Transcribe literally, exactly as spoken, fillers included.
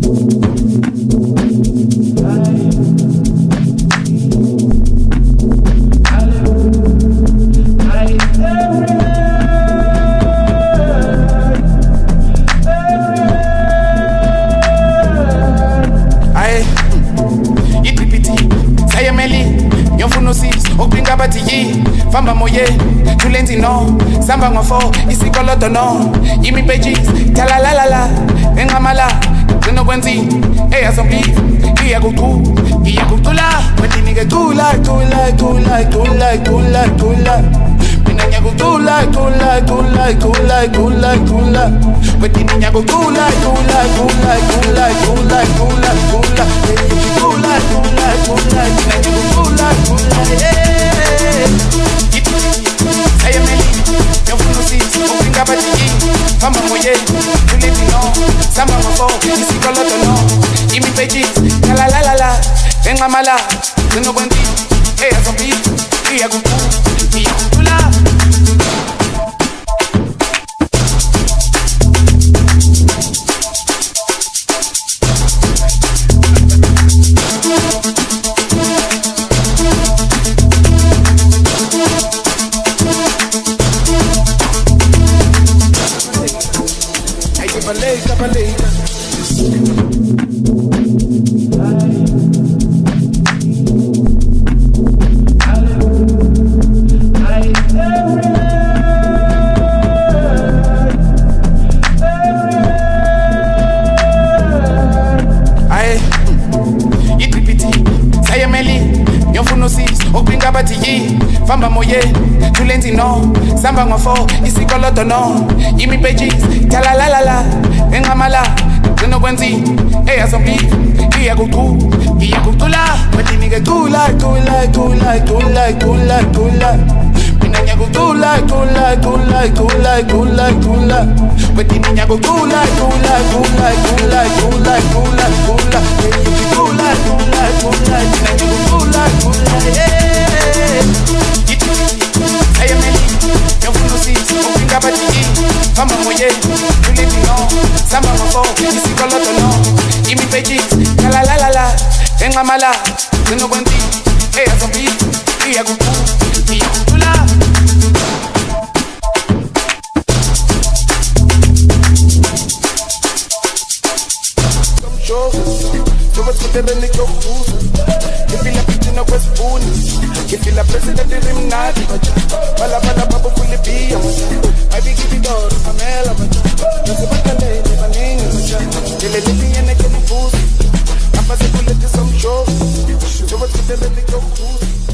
Famba moye, tulenzi no, samba ngofo, isikoloto no, yimi pages, tala la la la, engamala, zeno kwenzi, eya zombi, iya kutu, iya kutula, weti nige tula, tula, tula, tula, tula, tula, minanya kutula, tula, tula, tula, tula, tula, weti ninya kutula, tula, tula, tula, tula, tula, tula, tula, tula, tula, minanya kutula, tula, yeah. I am Eli, your full seats, open capacity. Fama moye, you live in all. Samba mafo, you see color to know. Imi pages, la la la la, venga mala, no bandi, hey, a zombie, iya kuku, iya kutula. Baleta, baleta. Famba moye, tulenzi no, samba ngofo, isikoloto no, yimi pages, tala la la la, engamala, zeno kwenzi, eya zombi, iya kutu, iya kutula, weti nige tula, tula, tula, tula, tula, tula, minanya kutula, tula, tula, tula, tula, tula, weti ninya kutula, tula, tula, tula, tula, tula, tula, tula, tula, tula, minanya kutula, tula, yeah. I am Eli, your full seats, open capacity. Famba moye, you live in all. Samba mafo, you see color to know. Imi pages, la la la la, enga mala, zeno kwenzi, eya zombi, iya kuku, iya kutula. Some shows, so what's with the relic of food? You feel like picking up a spoon. You feel like president of the Rimnati. Bala bala babu fully be a I be giving door to Pamela. That's a better lady, my name is You're living in a kitty food. I'm possible to some shows. So what's with the relic of food?